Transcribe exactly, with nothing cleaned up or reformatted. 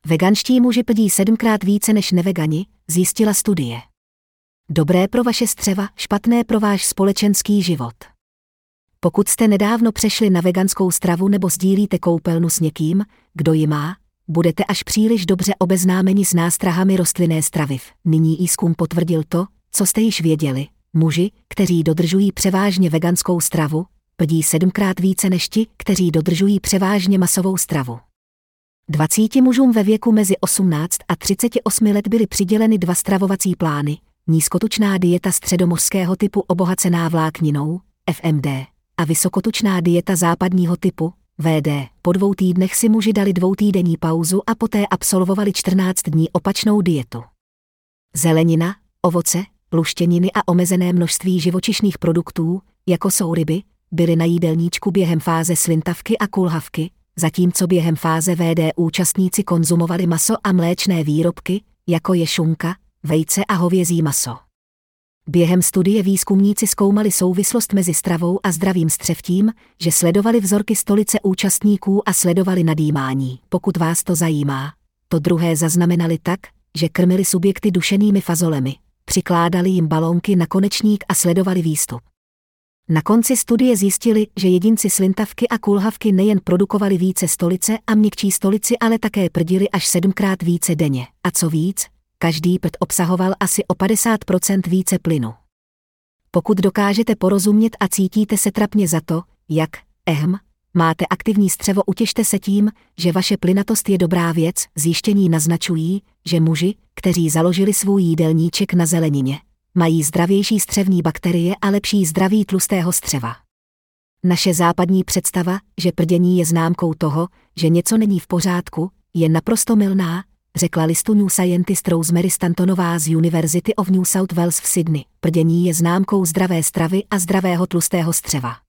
Veganští muži prdí sedmkrát více než nevegani, zjistila studie. Dobré pro vaše střeva, špatné pro váš společenský život. Pokud jste nedávno přešli na veganskou stravu nebo sdílíte koupelnu s někým, kdo ji má, budete až příliš dobře obeznámeni s nástrahami rostlinné stravy. Nyní výzkum potvrdil to, co jste již věděli. Muži, kteří dodržují převážně veganskou stravu, prdí sedmkrát více než ti, kteří dodržují převážně masovou stravu. Dvaceti mužům ve věku mezi osmnáct a třicet osm let byly přiděleny dva stravovací plány, nízkotučná dieta středomořského typu obohacená vlákninou, F M D, a vysokotučná dieta západního typu, V D. Po dvou týdnech si muži dali dvoutýdenní pauzu a poté absolvovali čtrnáct dní opačnou dietu. Zelenina, ovoce, luštěniny a omezené množství živočišných produktů, jako jsou ryby, byly na jídelníčku během fáze slintavky a kulhavky, zatímco během fáze V D účastníci konzumovali maso a mléčné výrobky, jako je šunka, vejce a hovězí maso. Během studie výzkumníci zkoumali souvislost mezi stravou a zdravým střevím, že sledovali vzorky stolice účastníků a sledovali nadýmání. Pokud vás to zajímá, to druhé zaznamenali tak, že krmili subjekty dušenými fazolemi, přikládali jim balónky na konečník a sledovali výstup. Na konci studie zjistili, že jedinci slintavky a kulhavky nejen produkovali více stolice a měkčí stolici, ale také prdili až sedmkrát více denně. A co víc, každý prd obsahoval asi o padesát procent více plynu. Pokud dokážete porozumět a cítíte se trapně za to, jak, ehm, máte aktivní střevo, utěšte se tím, že vaše plynatost je dobrá věc. Zjištění naznačují, že muži, kteří založili svůj jídelníček na zelenině, mají zdravější střevní bakterie a lepší zdraví tlustého střeva. Naše západní představa, že prdění je známkou toho, že něco není v pořádku, je naprosto mylná, řekla listu New Scientist Rosemary Stantonová z University of New South Wales v Sydney. Prdění je známkou zdravé stravy a zdravého tlustého střeva.